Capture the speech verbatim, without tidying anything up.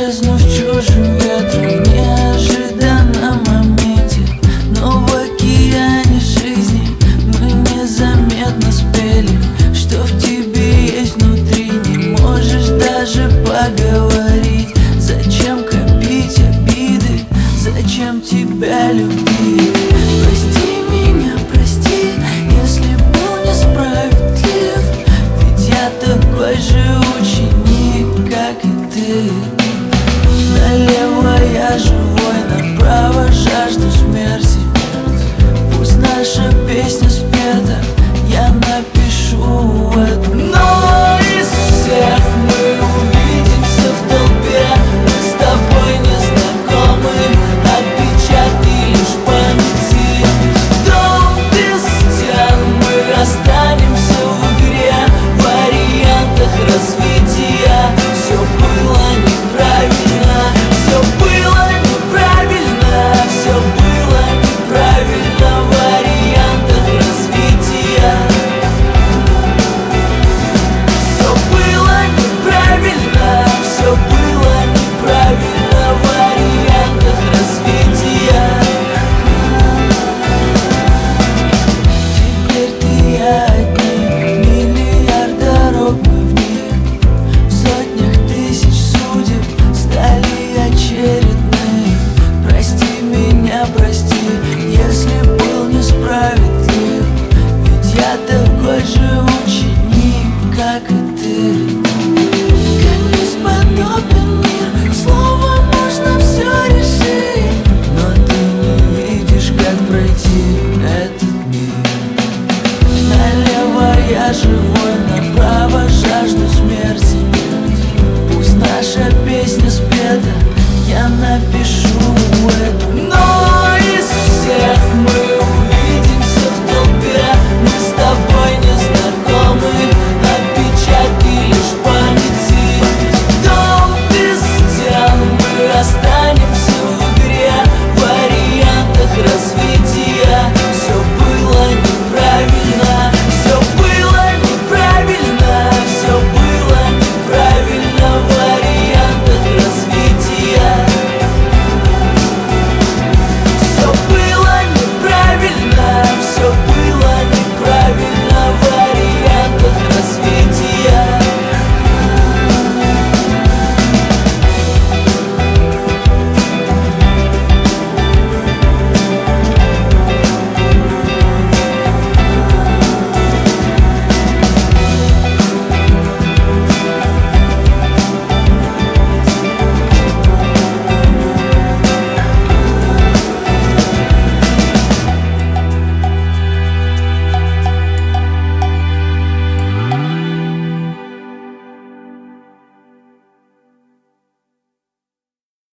исчезнув чужим ветром в неожиданном моменте. Но в океане жизни мы незаметно спели, что в тебе есть внутри. Не можешь даже поговорить. Зачем копить обиды? Зачем тебя любить? Прости меня, прости, если был несправедлив. Ведь я такой же ученик, как и ты. Налево я живой, направо жажду смерти. Пусть наша песня спета, я напишу эту. Но из всех мы увидимся в толпе. Мы с тобой не знакомы, отпечатки лишь памяти. Дом без стен, мы останемся в игре, в вариантах развития. Все было неправильно, все было неправильно, все было неправильно в вариантах развития. Все было неправильно, все было неправильно в вариантах развития. Теперь ты и я одни, миллиард дорог мы в них, в сотнях тысяч судеб стали очередные. Прости меня, прости, если был несправедлив. Ведь я такой же ученик, как и ты. Как бесподобен мир, словом можно все решить. Но ты не видишь, как пройти этот мир. Налево я живу,